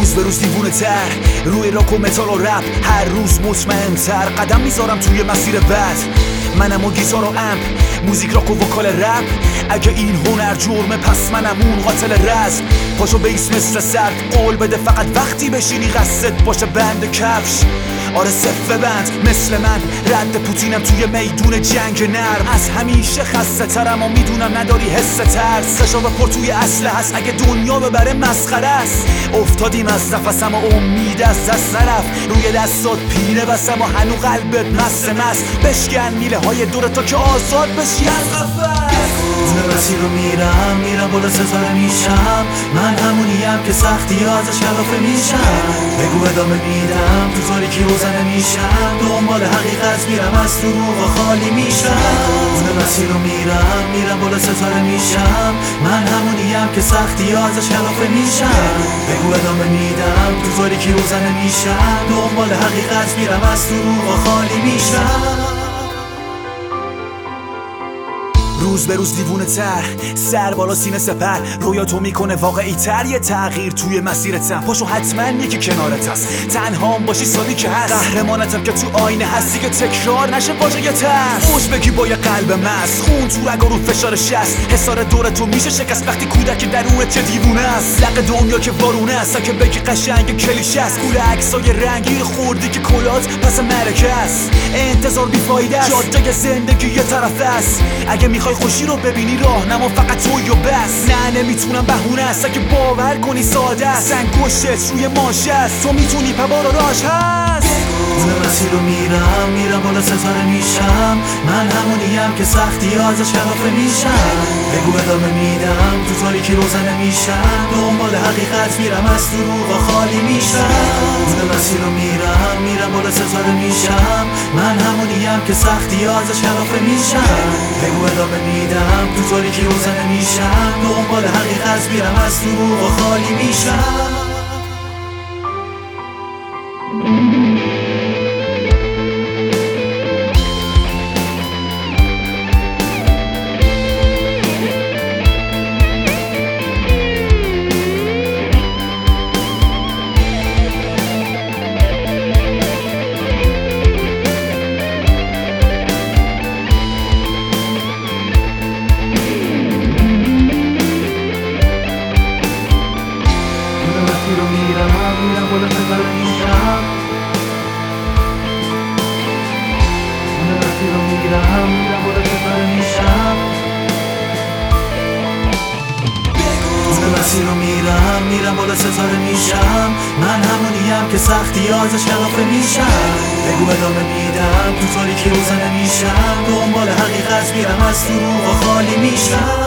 روز به روز دیوونه تر روی راک و متال و رپ، هر روز مطمئن تر قدم میذارم توی مسیر بد. منم و گیتار و امپ، موزیک راک و وکال رپ. اگه این هنر جرمه پس منم اون قاتل رزم. پاشو بیس مثل سرد قول بده فقط وقتی بشینی قصدت باشه بند کفش. آره صفه بند مثل من، رد پوتینم توی میدون جنگ نرم. از همیشه خسته ترم و میدونم نداری حس ترس. خشاب پر توی اسلحه هست اگه دنیا ببره مسخره است. افتادیم از نفسم و امید از دست نرفت. روی دستات پینه بسم و هنو قلبت مست بشکن میله های دورتا که آزاد بشی از قفس. اون مسیر رو میرم بالا ستاره میشم. من همونیم که سختی ازش کلافه میشم. بگو ادامه میدم تو تاریکی روزنه میشم. دنبال حقیقت میرم از دروغ خالی میشم. اون مسیر رو میرم بالا ستاره میشم. من همونیم که سختی ازش کلافه میشم. بگو ادامه میدم تو تاریکی روزنه میشم. دنبال حقیقت میرم از دروغ خالی میشم. روز به روز دیوونه تر، سر بالا سینه سپر. رویاتو میکنه واقعی تر، یه تغییر توی مسیرتم. پاشو حتما یکی کنارت هست، تنها باشی سالی که هست. قهرمانتم که تو آینه هستی که تکرار نشه واژه ترس. خوش بگی با یه قلب مست، خون تو رگا رو فشار شست. حسار دورتو میشه شکست وقتی کودک درونت چه دیوونه است. لق دنیا که وارونه است که بگی قشنگ کلیشه است. گول عکسای رنگی خوردی که کلات پس مرکه است. انتظار بیفایده است، جاده زندگی یه طرف است. اگه میخوای خوشی رو ببینی راهنما فقط توی و بس. نه نمیتونم بهونه است اگه باور کنی ساده است. سنگشت روی ماشه است، تو میتونی پبار و راش هست. اون مسیر رو میرم بالا ستاره میشم. من همونیم که سختی ازش کلافه میشم. بگو ادامه میدم تو تاریکی روزنه میشم. دنبال حقیقت میرم از دروغ خالی میشم. اون مسیر رو میرم بالا ستاره میشم. من همونیم که سختی ازش کلافه میشم. بگو ادامه میدم تو تاریکی روزنه میشم. دنبال حقیقت میرم از دروغ خالی میشم. میرم بالا ستاره میشم. اون مسیر رو میرم بالا ستاره میشم. اون مسیر رو میرم بالا ستاره میشم. من همونیم که سختی ازش کلافه میشم. بگو ادامه میدم تو تاریکی روزنه میشم. دنبال حقیقت میرم از دروغ خالی میشم.